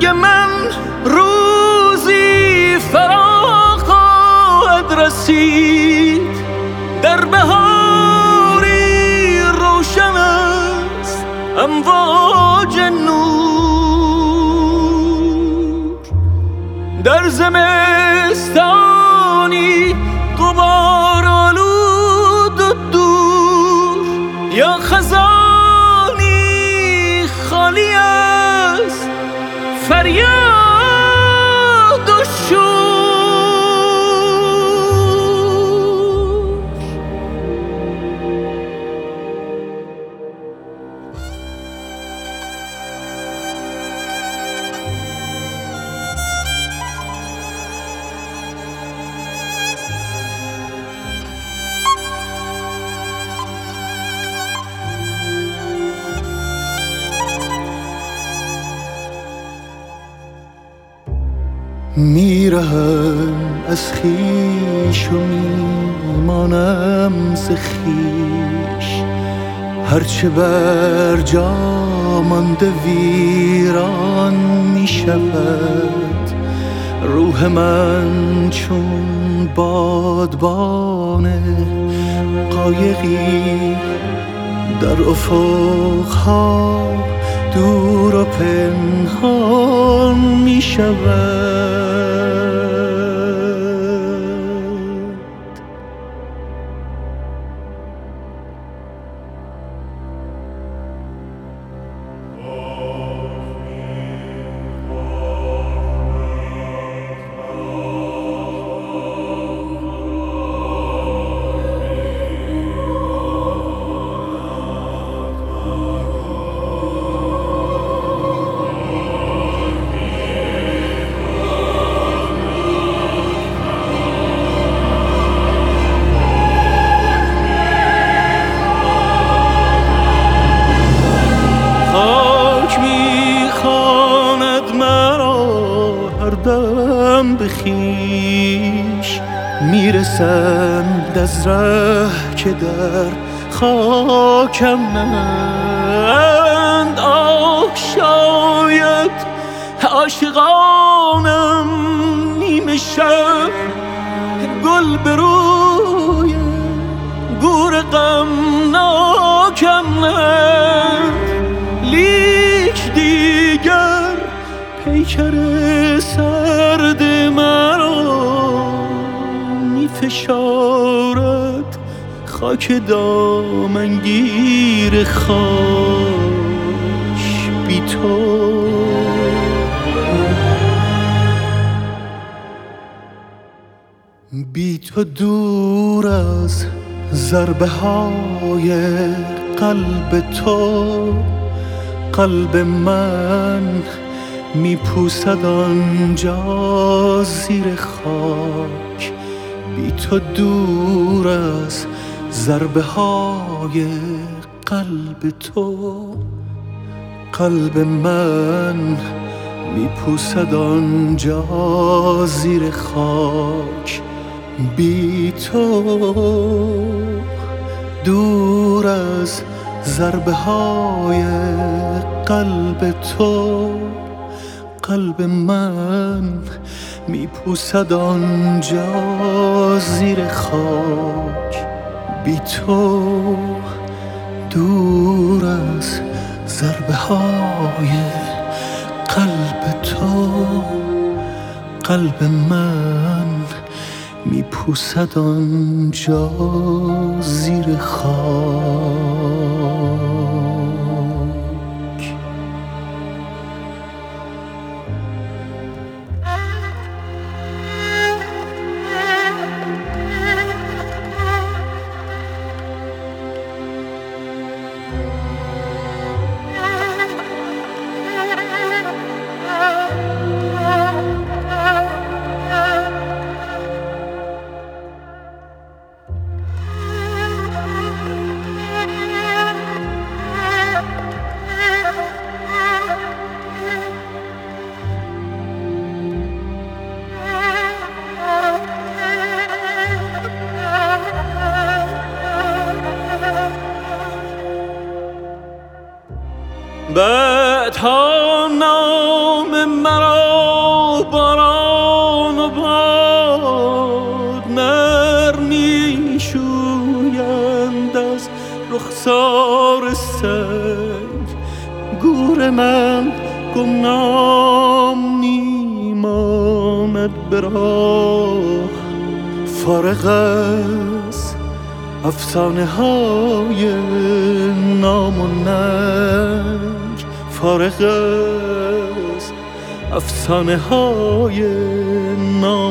مرگ من روزی فرا خواهد رسید، در بهاری روشن است امواج نور، در زمستانی غبار آلود و دور، یا خزانی خالی است فریاد و شور. میرهم از خویش و میمانم ز خویش، هرچه بر جا مانده ویران میشود. روح من چون بادبان قایقی در افقها دور و پنهان می شود. بخیش میرسند از ره که در خاکم نند. آه شاید عاشقانم نیمه شب گل به روی گور غمناکم نند، لیک دیگر پیکر سرد مرا می فشارد خاک دامنگیر خاک بی تو. بی تو دور از ضربه های قلب تو، قلب من میپوسد آنجا زیر خاک. بی تو دور از ضربه های قلب تو، قلب من میپوسد آنجا زیر خاک. بی تو دور از ضربه های قلب تو، قلب من میپوسد آنجا زیر خاک. بی تو دور از ضربه های قلب تو، قلب من میپوسد آنجا زیر خاک. بعدها نام مرا باران و باد نرمی شویند از رخسار سنگ. گور من گمنام میماند به راه، فارغ از افسانه های نام و ننگ، فارغ از افسانه های نام